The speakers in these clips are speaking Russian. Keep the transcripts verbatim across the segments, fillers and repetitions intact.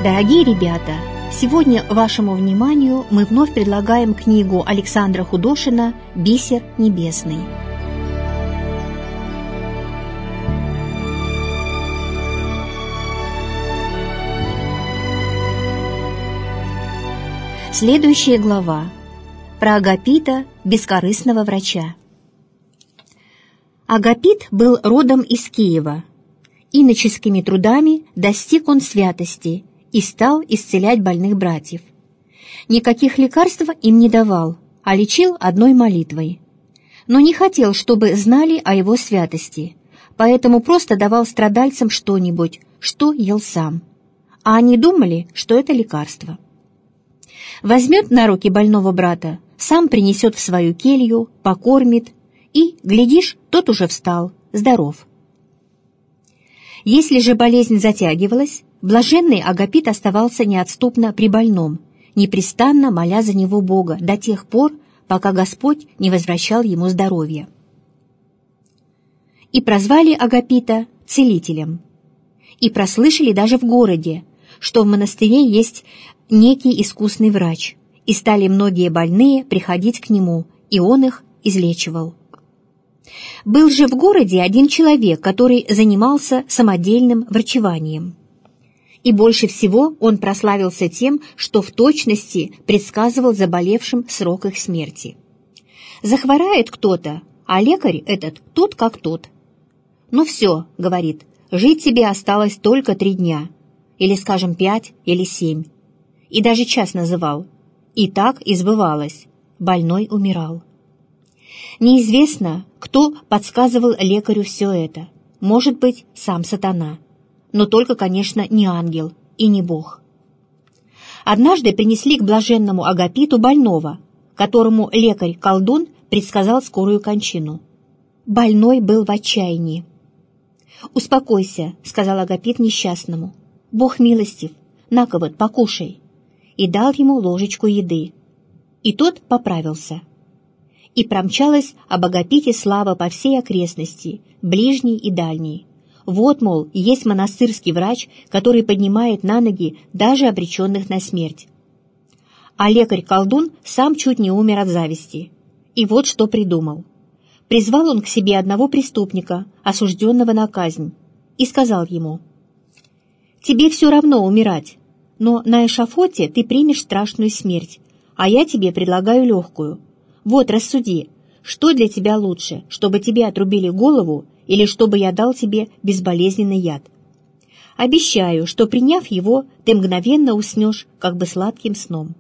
Дорогие ребята, сегодня вашему вниманию мы вновь предлагаем книгу Александра Худошина «Бисер небесный». Следующая глава про Агапита, бескорыстного врача. Агапит был родом из Киева. Иноческими трудами достиг он святости и стал исцелять больных братьев. Никаких лекарств им не давал, а лечил одной молитвой. Но не хотел, чтобы знали о его святости, поэтому просто давал страдальцам что-нибудь, что ел сам. А они думали, что это лекарство. Возьмет на руки больного брата, сам принесет в свою келью, покормит, и, глядишь, тот уже встал, здоров. Если же болезнь затягивалась, блаженный Агапит оставался неотступно при больном, непрестанно моля за него Бога до тех пор, пока Господь не возвращал ему здоровье. И прозвали Агапита целителем. И прослышали даже в городе, что в монастыре есть некий искусный врач, и стали многие больные приходить к нему, и он их излечивал. Был же в городе один человек, который занимался самодельным врачеванием. И больше всего он прославился тем, что в точности предсказывал заболевшим срок их смерти. Захворает кто-то, а лекарь этот тот как тот. «Ну все, — говорит, — жить тебе осталось только три дня, или, скажем, пять или семь». И даже час называл. И так и сбывалось. Больной умирал. Неизвестно, кто подсказывал лекарю все это. Может быть, сам сатана. Но только, конечно, не ангел и не Бог. Однажды принесли к блаженному Агапиту больного, которому лекарь-колдун предсказал скорую кончину. Больной был в отчаянии. «Успокойся, — сказал Агапит несчастному, — Бог милостив, на-ка вот, покушай». И дал ему ложечку еды. И тот поправился. И промчалась об Агапите слава по всей окрестности, ближней и дальней. Вот, мол, есть монастырский врач, который поднимает на ноги даже обреченных на смерть. А лекарь-колдун сам чуть не умер от зависти. И вот что придумал. Призвал он к себе одного преступника, осужденного на казнь, и сказал ему: «Тебе все равно умирать, но на эшафоте ты примешь страшную смерть, а я тебе предлагаю легкую. Вот, рассуди, что для тебя лучше, чтобы тебе отрубили голову или чтобы я дал тебе безболезненный яд? Обещаю, что, приняв его, ты мгновенно уснешь, как бы сладким сном».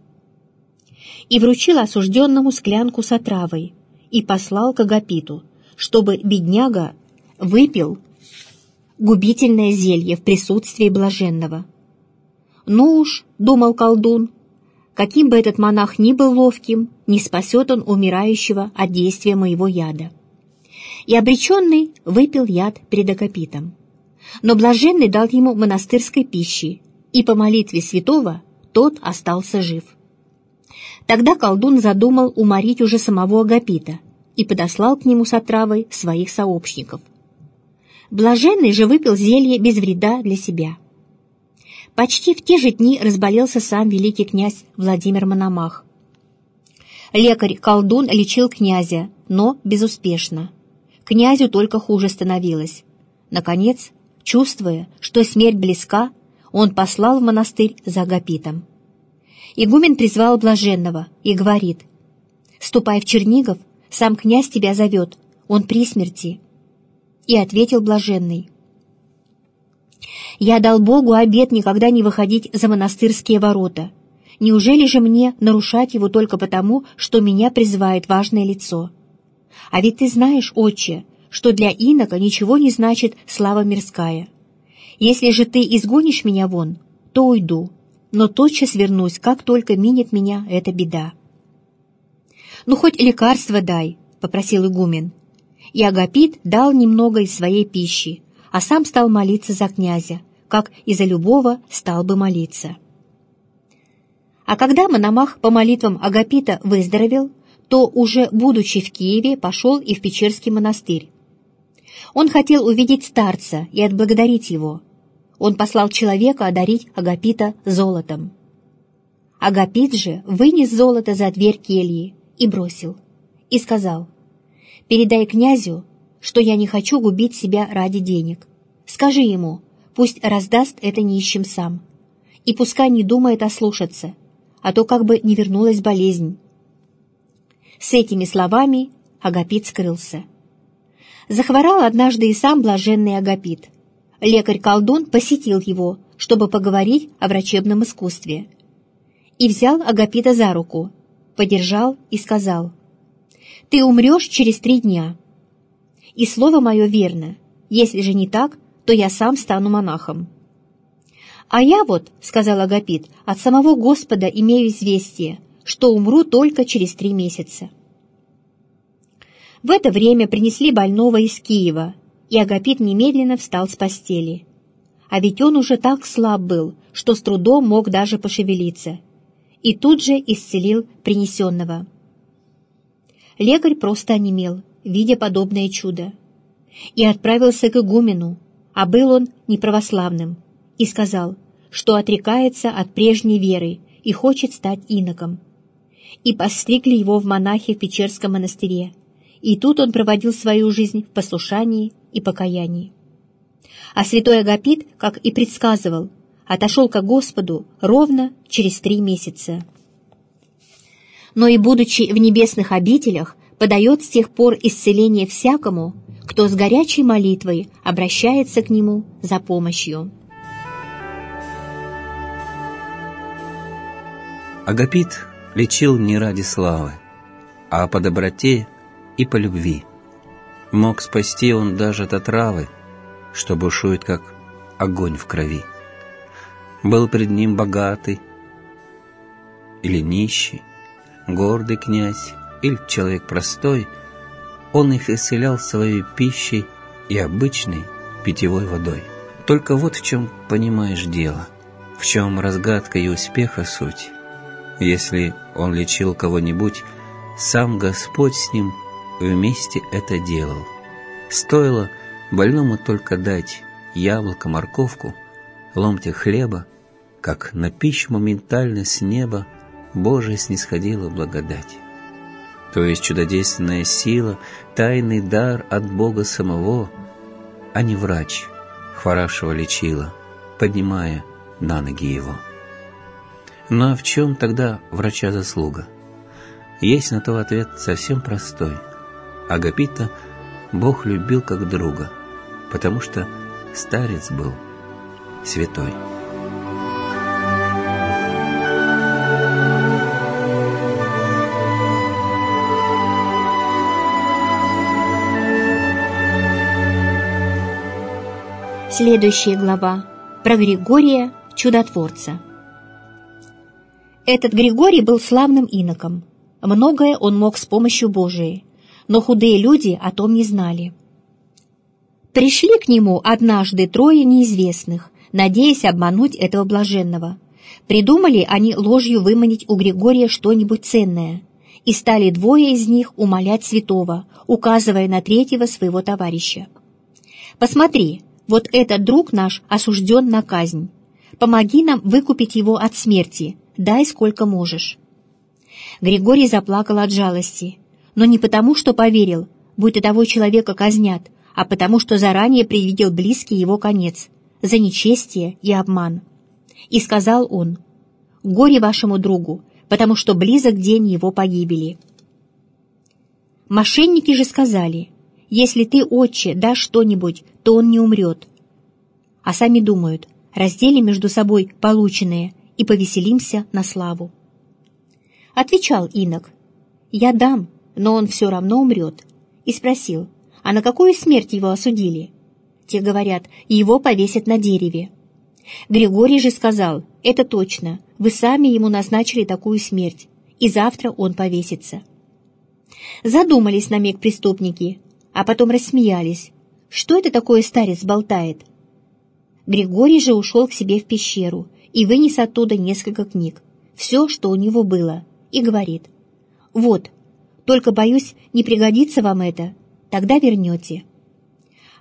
И вручил осужденному склянку с отравой и послал к Агапиту, чтобы бедняга выпил губительное зелье в присутствии блаженного. «Ну уж, — думал колдун, — каким бы этот монах ни был ловким, не спасет он умирающего от действия моего яда». И обреченный выпил яд перед Агапитом. Но блаженный дал ему монастырской пищи, и по молитве святого тот остался жив. Тогда колдун задумал уморить уже самого Агапита и подослал к нему с отравой своих сообщников. Блаженный же выпил зелье без вреда для себя. Почти в те же дни разболелся сам великий князь Владимир Мономах. Лекарь-колдун лечил князя, но безуспешно. Князю только хуже становилось. Наконец, чувствуя, что смерть близка, он послал в монастырь за Агапитом. Игумен призвал блаженного и говорит: «Ступай в Чернигов, сам князь тебя зовет, он при смерти». И ответил блаженный: «Я дал Богу обет никогда не выходить за монастырские ворота. Неужели же мне нарушать его только потому, что меня призывает важное лицо? А ведь ты знаешь, отче, что для инока ничего не значит слава мирская. Если же ты изгонишь меня вон, то уйду, но тотчас вернусь, как только минет меня эта беда». «Ну, хоть лекарство дай», — попросил игумен. И Агапит дал немного из своей пищи, а сам стал молиться за князя, как и за любого стал бы молиться. А когда Мономах по молитвам Агапита выздоровел, то, уже будучи в Киеве, пошел и в Печерский монастырь. Он хотел увидеть старца и отблагодарить его. он послал человека одарить Агапита золотом. Агапит же вынес золото за дверь кельи и бросил, и сказал: «Передай князю, что я не хочу губить себя ради денег. Скажи ему, пусть раздаст это нищим сам, и пускай не думает ослушаться, а то как бы не вернулась болезнь». С этими словами Агапит скрылся. Захворал однажды и сам блаженный Агапит. Лекарь-колдун посетил его, чтобы поговорить о врачебном искусстве. И взял Агапита за руку, подержал и сказал: «Ты умрешь через три дня. И слово мое верно, если же не так, то я сам стану монахом». «А я вот, — сказал Агапит, — от самого Господа имею известие, что умру только через три месяца». В это время принесли больного из Киева, и Агапит немедленно встал с постели. А ведь он уже так слаб был, что с трудом мог даже пошевелиться, и тут же исцелил принесенного. Лекарь просто онемел, видя подобное чудо, и отправился к игумену, а был он неправославным, и сказал, что отрекается от прежней веры и хочет стать иноком. И постригли его в монахи в Печерском монастыре, и тут он проводил свою жизнь в послушании и покаянии. А святой Агапит, как и предсказывал, отошел ко Господу ровно через три месяца. Но и будучи в небесных обителях, подает с тех пор исцеление всякому, кто с горячей молитвой обращается к нему за помощью. Агапит лечил не ради славы, а по доброте и по любви. Мог спасти он даже от отравы, что бушует, как огонь в крови. Был пред ним богатый или нищий, гордый князь или человек простой, он их исцелял своей пищей и обычной питьевой водой. Только вот в чем понимаешь дело, в чем разгадка и успеха суть. Если он лечил кого-нибудь, сам Господь с ним вместе это делал. Стоило больному только дать яблоко, морковку, ломтик хлеба, как на пищу моментально с неба Божия снисходила благодать. То есть чудодейственная сила, тайный дар от Бога самого, а не врач, хворавшего лечила, поднимая на ноги его. Ну а в чем тогда врача заслуга? Есть на то ответ совсем простой. Агапита Бог любил как друга, потому что старец был святой. Следующая глава про Григория Чудотворца. Этот Григорий был славным иноком. Многое он мог с помощью Божией, но худые люди о том не знали. Пришли к нему однажды трое неизвестных, надеясь обмануть этого блаженного. Придумали они ложью выманить у Григория что-нибудь ценное, и стали двое из них умолять святого, указывая на третьего своего товарища. «Посмотри, вот этот друг наш осужден на казнь. Помоги нам выкупить его от смерти, дай сколько можешь». Григорий заплакал от жалости, но не потому, что поверил, будто того человека казнят, а потому, что заранее предвидел близкий его конец за нечестие и обман. И сказал он: «Горе вашему другу, потому что близок день его погибели». Мошенники же сказали: «Если ты, отче, дашь что-нибудь, то он не умрет». А сами думают: разделим между собой полученное и повеселимся на славу. Отвечал инок: «Я дам, но он все равно умрет». И спросил: «А на какую смерть его осудили?» Те говорят: «Его повесят на дереве». Григорий же сказал: «Это точно, вы сами ему назначили такую смерть, и завтра он повесится». Задумались на миг преступники, а потом рассмеялись. Что это такое старец болтает? Григорий же ушел к себе в пещеру и вынес оттуда несколько книг, все, что у него было, и говорит: «Вот, только, боюсь, не пригодится вам это, тогда вернете».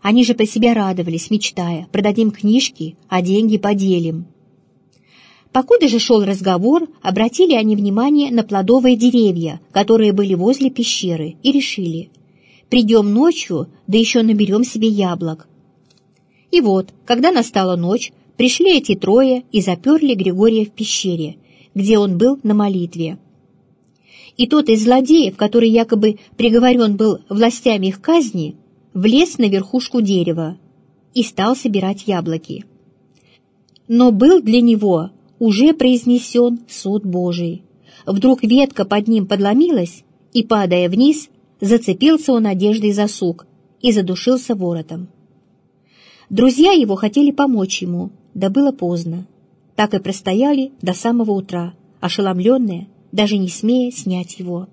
Они же про себя радовались, мечтая: продадим книжки, а деньги поделим. Покуда же шел разговор, обратили они внимание на плодовые деревья, которые были возле пещеры, и решили: придем ночью, да еще наберем себе яблок. И вот, когда настала ночь, пришли эти трое и заперли Григория в пещере, где он был на молитве. И тот из злодеев, который якобы приговорен был властями их казни, влез на верхушку дерева и стал собирать яблоки. Но был для него уже произнесен суд Божий. Вдруг ветка под ним подломилась, и, падая вниз, зацепился он одеждой за сук и задушился воротом. Друзья его хотели помочь ему, да было поздно. Так и простояли до самого утра, ошеломленные, даже не смея снять его.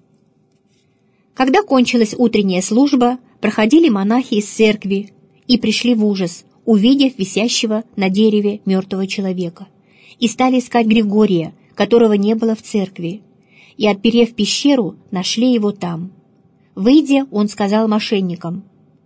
Когда кончилась утренняя служба, проходили монахи из церкви и пришли в ужас, увидев висящего на дереве мертвого человека, и стали искать Григория, которого не было в церкви, и, отперев пещеру, нашли его там. Выйдя, он сказал мошенникам: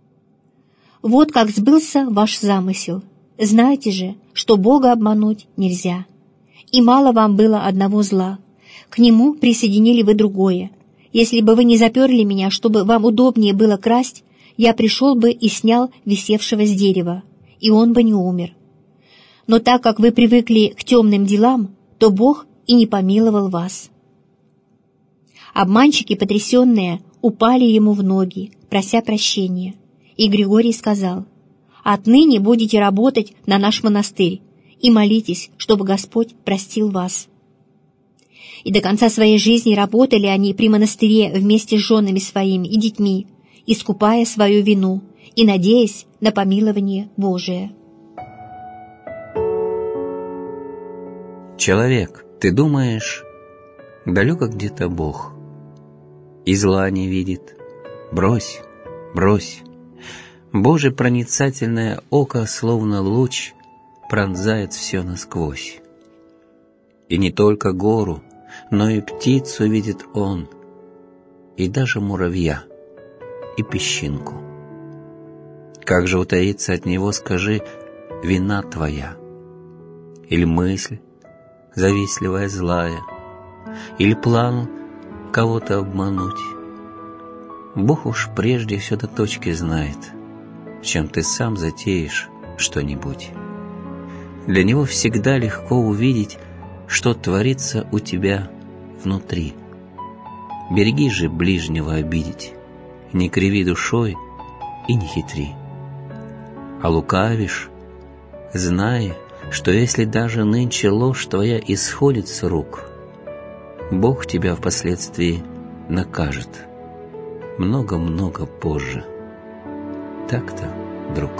«Вот как сбылся ваш замысел. Знаете же, что Бога обмануть нельзя. И мало вам было одного зла. К нему присоединили вы другое. Если бы вы не заперли меня, чтобы вам удобнее было красть, я пришел бы и снял висевшего с дерева, и он бы не умер. Но так как вы привыкли к темным делам, то Бог и не помиловал вас». Обманщики, потрясенные, упали ему в ноги, прося прощения. И Григорий сказал: «Отныне будете работать на наш монастырь и молитесь, чтобы Господь простил вас». И до конца своей жизни работали они при монастыре вместе с женами своими и детьми, искупая свою вину и надеясь на помилование Божие. Человек, ты думаешь, далеко где-то Бог, и зла не видит. Брось, брось. Божье проницательное око, словно луч, пронзает все насквозь. И не только гору, но и птицу видит Он, и даже муравья, и песчинку. Как же утаиться от Него, скажи, вина твоя? Или мысль, завистливая, злая, или план кого-то обмануть? Бог уж прежде все до точки знает, чем ты сам затеешь что-нибудь. Для Него всегда легко увидеть, что творится у тебя внутри. Береги же ближнего обидеть, не криви душой и не хитри. А лукавишь, знай, что если даже нынче ложь твоя исходит с рук, Бог тебя впоследствии накажет много-много позже. Так-то, друг.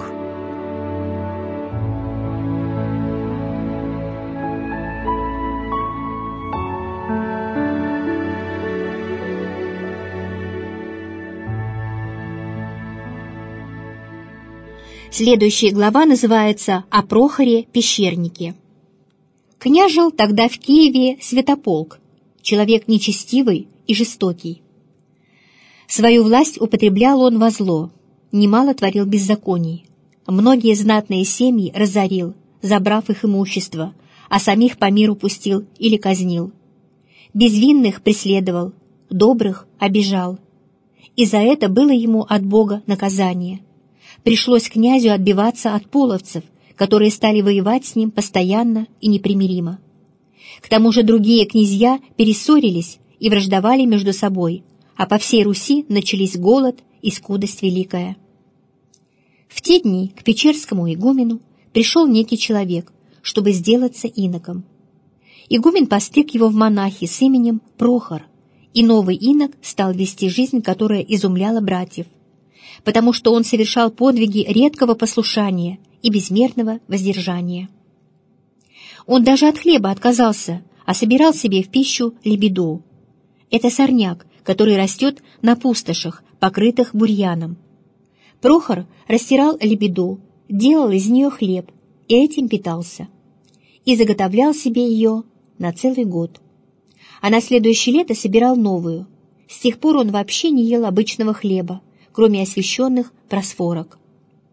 Следующая глава называется «О Прохоре Пещернике». Княжил тогда в Киеве Святополк, человек нечестивый и жестокий. Свою власть употреблял он во зло, немало творил беззаконий. Многие знатные семьи разорил, забрав их имущество, а самих по миру пустил или казнил. Безвинных преследовал, добрых обижал. И за это было ему от Бога наказание. Пришлось князю отбиваться от половцев, которые стали воевать с ним постоянно и непримиримо. К тому же другие князья перессорились и враждовали между собой, а по всей Руси начались голод и скудость великая. В те дни к печерскому игумену пришел некий человек, чтобы сделаться иноком. Игумен постриг его в монахи с именем Прохор, и новый инок стал вести жизнь, которая изумляла братьев, потому что он совершал подвиги редкого послушания и безмерного воздержания. Он даже от хлеба отказался, а собирал себе в пищу лебеду. Это сорняк, который растет на пустошах, покрытых бурьяном. Прохор растирал лебеду, делал из нее хлеб и этим питался. И заготовлял себе ее на целый год. А на следующее лето собирал новую. С тех пор он вообще не ел обычного хлеба, кроме освященных просфорок.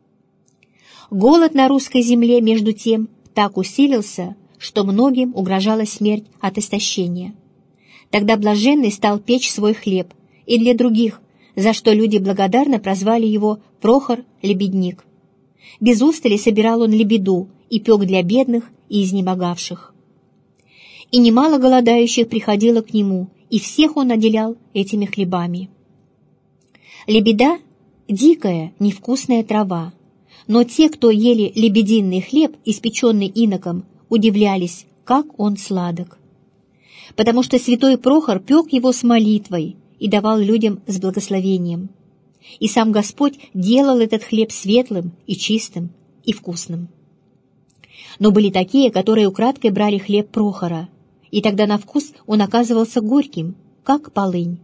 Голод на русской земле, между тем, так усилился, что многим угрожала смерть от истощения. Тогда блаженный стал печь свой хлеб и для других, за что люди благодарно прозвали его Прохор-лебедник. Без устали собирал он лебеду и пек для бедных и изнемогавших. И немало голодающих приходило к нему, и всех он наделял этими хлебами. Лебеда — дикая, невкусная трава, но те, кто ели лебединый хлеб, испеченный иноком, удивлялись, как он сладок. Потому что святой Прохор пек его с молитвой и давал людям с благословением. И сам Господь делал этот хлеб светлым и чистым и вкусным. Но были такие, которые украдкой брали хлеб Прохора, и тогда на вкус он оказывался горьким, как полынь.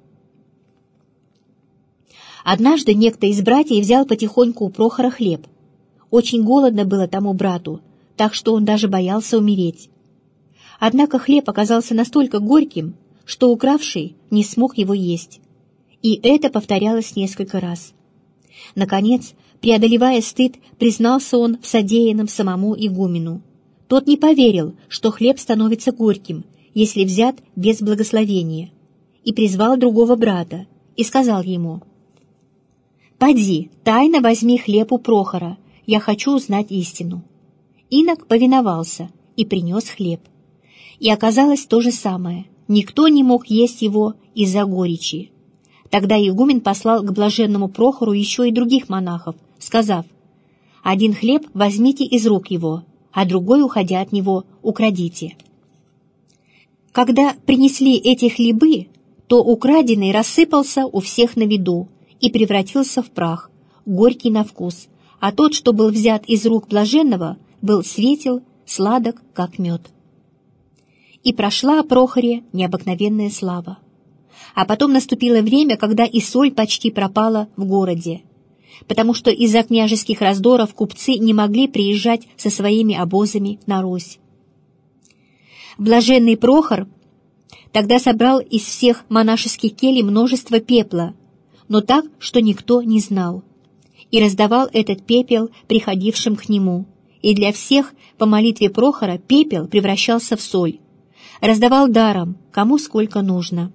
Однажды некто из братьев взял потихоньку у Прохора хлеб. Очень голодно было тому брату, так что он даже боялся умереть. Однако хлеб оказался настолько горьким, что укравший не смог его есть. И это повторялось несколько раз. Наконец, преодолевая стыд, признался он в содеянном самому игумену. Тот не поверил, что хлеб становится горьким, если взят без благословения, и призвал другого брата и сказал ему: «Поди, тайно возьми хлеб у Прохора, я хочу узнать истину». Инок повиновался и принес хлеб. И оказалось то же самое. Никто не мог есть его из-за горечи. Тогда игумен послал к блаженному Прохору еще и других монахов, сказав: «Один хлеб возьмите из рук его, а другой, уходя от него, украдите». Когда принесли эти хлебы, то украденный рассыпался у всех на виду и превратился в прах, горький на вкус, а тот, что был взят из рук блаженного, был светел, сладок, как мед. И прошла о Прохоре необыкновенная слава. А потом наступило время, когда и соль почти пропала в городе, потому что из-за княжеских раздоров купцы не могли приезжать со своими обозами на Русь. Блаженный Прохор тогда собрал из всех монашеских келей множество пепла, но так, что никто не знал, и раздавал этот пепел приходившим к нему, и для всех по молитве Прохора пепел превращался в соль, раздавал даром, кому сколько нужно.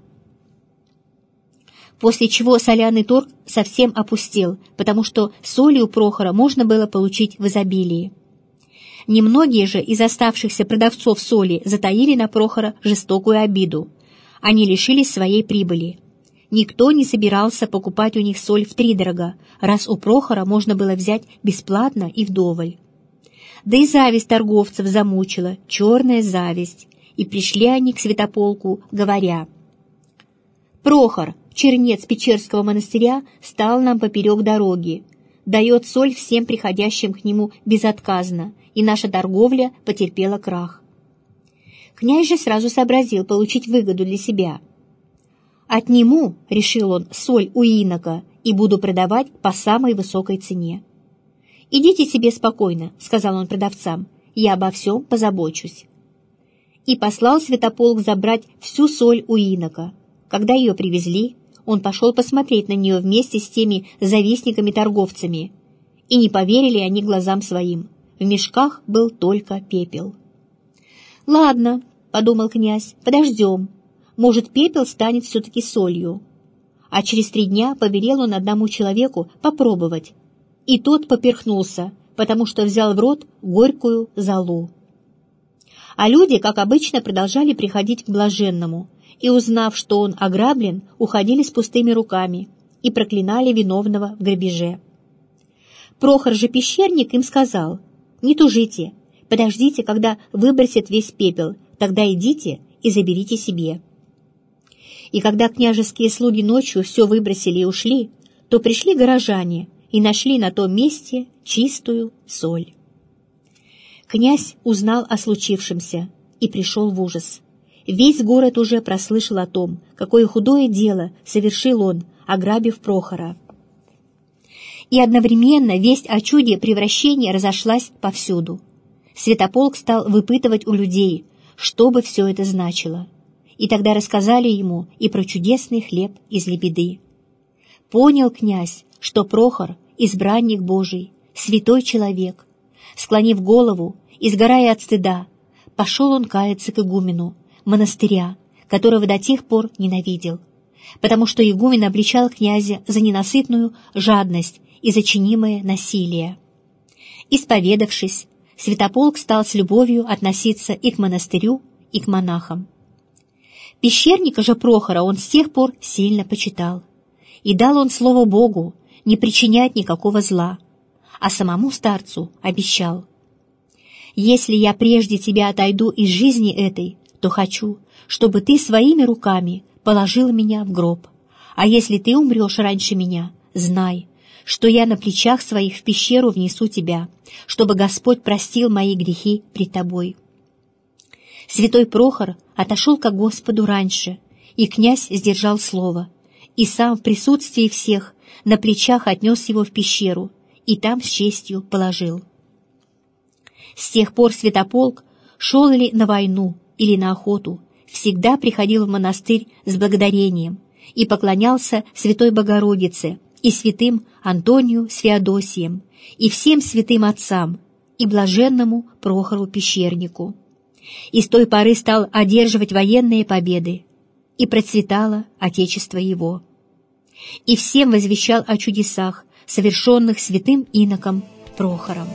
После чего соляный торг совсем опустел, потому что соли у Прохора можно было получить в изобилии. Немногие же из оставшихся продавцов соли затаили на Прохора жестокую обиду. Они лишились своей прибыли. Никто не собирался покупать у них соль втридорога, раз у Прохора можно было взять бесплатно и вдоволь. Да и зависть торговцев замучила, черная зависть, и пришли они к Святополку, говоря: «Прохор, чернец Печерского монастыря, стал нам поперек дороги, дает соль всем приходящим к нему безотказно, и наша торговля потерпела крах». Князь же сразу сообразил получить выгоду для себя. «Отниму, — решил он, — соль у инока и буду продавать по самой высокой цене». «Идите себе спокойно, — сказал он продавцам, — я обо всем позабочусь». И послал Святополк забрать всю соль у инока. Когда ее привезли, он пошел посмотреть на нее вместе с теми завистниками-торговцами, и не поверили они глазам своим. В мешках был только пепел. «Ладно, — подумал князь, — подождем. Может, пепел станет все-таки солью». А через три дня повелел он одному человеку попробовать, и тот поперхнулся, потому что взял в рот горькую золу. А люди, как обычно, продолжали приходить к блаженному, и, узнав, что он ограблен, уходили с пустыми руками и проклинали виновного в грабеже. Прохор же пещерник им сказал: «Не тужите, подождите, когда выбросят весь пепел, тогда идите и заберите себе». И когда княжеские слуги ночью все выбросили и ушли, то пришли горожане и нашли на том месте чистую соль. Князь узнал о случившемся и пришел в ужас. Весь город уже прослышал о том, какое худое дело совершил он, ограбив Прохора. И одновременно весть о чуде превращения разошлась повсюду. Святополк стал выпытывать у людей, что бы все это значило. И тогда рассказали ему и про чудесный хлеб из лебеды. Понял князь, что Прохор — избранник Божий, святой человек, Склонив голову и сгорая от стыда, пошел он каяться к игумену монастыря, которого до тех пор ненавидел, потому что игумен обличал князя за ненасытную жадность и за чинимое насилие. Исповедавшись, Святополк стал с любовью относиться и к монастырю, и к монахам. Пещерника же Прохора он с тех пор сильно почитал, и дал он слово Богу не причинять никакого зла, а самому старцу обещал: «Если я прежде тебя отойду из жизни этой, то хочу, чтобы ты своими руками положил меня в гроб, а если ты умрешь раньше меня, знай, что я на плечах своих в пещеру внесу тебя, чтобы Господь простил мои грехи пред тобой». Святой Прохор отошел ко Господу раньше, и князь сдержал слово, и сам в присутствии всех на плечах отнес его в пещеру, и там с честью положил. С тех пор Святополк, шел ли на войну или на охоту, всегда приходил в монастырь с благодарением и поклонялся Святой Богородице и святым Антонию с Феодосием, и всем святым отцам, и блаженному Прохору Пещернику. И с той поры стал одерживать военные победы, и процветало Отечество его. И всем возвещал о чудесах, совершенных святым иноком Прохором.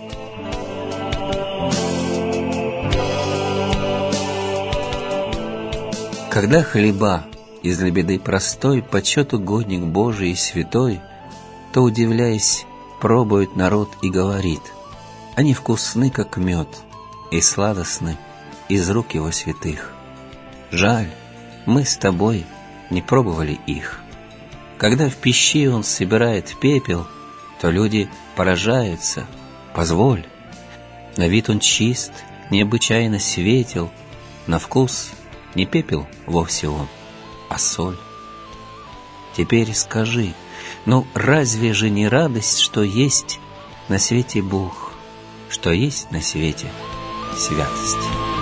Когда хлеба из лебеды простой почет угодник Божий и святой, то, удивляясь, пробует народ и говорит: они вкусны, как мед, и сладостны из рук его святых. Жаль, мы с тобой не пробовали их. Когда в пищи он собирает пепел, то люди поражаются. Позволь. На вид он чист, необычайно светел, на вкус не пепел вовсе он, а соль. Теперь скажи, ну разве же не радость, что есть на свете Бог, что есть на свете святость?